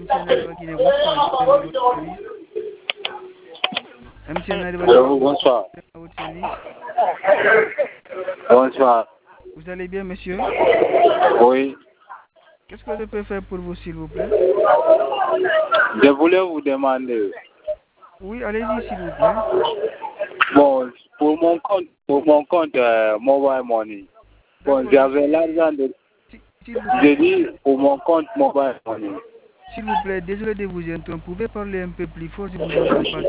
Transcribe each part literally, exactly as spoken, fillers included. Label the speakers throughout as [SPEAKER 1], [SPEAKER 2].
[SPEAKER 1] M C Nariba qui est bonsoir, je suis à votre service. M C Nariba,
[SPEAKER 2] Allô, bonsoir.
[SPEAKER 1] à votre service.
[SPEAKER 2] Bonsoir.
[SPEAKER 1] Vous allez bien, monsieur?
[SPEAKER 2] Oui.
[SPEAKER 1] Qu'est-ce que je peux faire pour vous, s'il vous plaît?
[SPEAKER 2] Je voulais vous demander.
[SPEAKER 1] Oui, allez-y, s'il vous plaît.
[SPEAKER 2] Bon, pour mon compte, pour mon compte euh, Mobile Money. Bon, j'avais l'argent de. J'ai dit pour mon compte Mobile Money.
[SPEAKER 1] S'il vous plaît, désolé de vous interrompre. Vous pouvez parler un peu plus fort, je vous entends pas.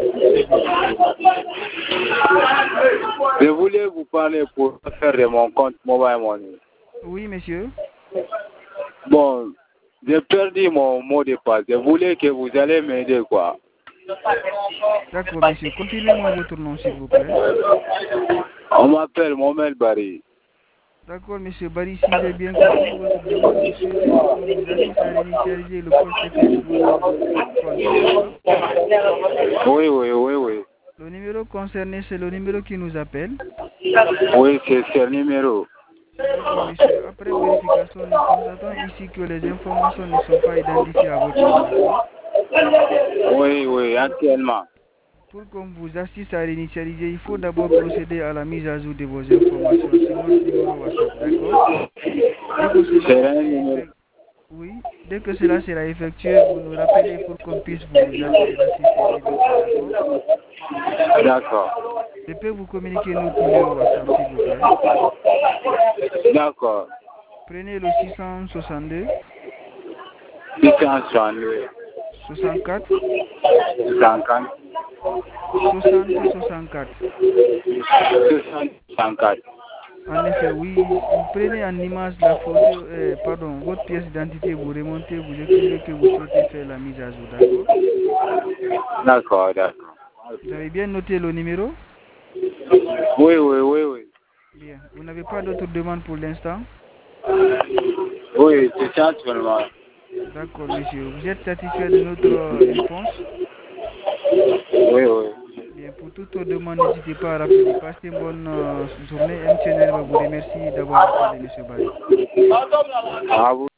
[SPEAKER 2] Je voulais vous parler pour faire de mon compte Mobile Money.
[SPEAKER 1] Oui, monsieur.
[SPEAKER 2] Bon, j'ai perdu mon mot de passe. Je voulais que vous allez m'aider, quoi.
[SPEAKER 1] D'accord, monsieur. Confirmez-moi votre nom, s'il vous plaît.
[SPEAKER 2] On m'appelle Mohamed Barry.
[SPEAKER 1] D'accord, monsieur Barry, si j'ai bien compris votre demande, vous souhaitez qu'on vous assiste à réinitialiser le portefeuille de votre compte, d'accord?
[SPEAKER 2] Oui, oui, oui, oui.
[SPEAKER 1] Le numéro concerné, c'est le numéro qui nous appelle.
[SPEAKER 2] Oui, c'est ce numéro.
[SPEAKER 1] D'accord, monsieur. Après vérification, nous constatons ici que les informations ne sont pas identifiées à votre nom, d'accord?
[SPEAKER 2] Oui, oui, actuellement.
[SPEAKER 1] Pour qu'on vous assiste à réinitialiser, il faut d'abord procéder à la mise à jour de vos informations sur notre numéro WhatsApp, d'accord? Dès que cela sera effectué, oui, dès que cela sera effectué, vous nous rappelez pour qu'on puisse vous assister immédiatement, d'accord?
[SPEAKER 2] D'accord.
[SPEAKER 1] Je peux vous communiquer notre numéro WhatsApp, s'il vous plaît.
[SPEAKER 2] D'accord.
[SPEAKER 1] Prenez le six cent soixante-deux.
[SPEAKER 2] six cent soixante-deux.
[SPEAKER 1] soixante-quatre.
[SPEAKER 2] cinquante.
[SPEAKER 1] soixante soixante-quatre.
[SPEAKER 2] soixante-quatre.
[SPEAKER 1] En effet, oui, vous prenez en image la photo, euh, pardon, votre pièce d'identité, vous remontez, vous écrivez que vous souhaitez faire la mise à jour, d'accord?
[SPEAKER 2] D'accord, d'accord.
[SPEAKER 1] Vous avez bien noté le numéro?
[SPEAKER 2] Oui, oui, oui, oui.
[SPEAKER 1] Bien. Vous n'avez pas d'autres demandes pour l'instant?
[SPEAKER 2] Oui, c'est ça seulement.
[SPEAKER 1] D'accord, monsieur. Vous êtes satisfait de notre euh, réponse?
[SPEAKER 2] Oui, oui.
[SPEAKER 1] Bien, pour toute demande, n'hésitez pas à rappeler. Passez une bonne euh, journée. M T N va vous remercier d'avoir appelé, monsieur Barry.
[SPEAKER 2] À vous.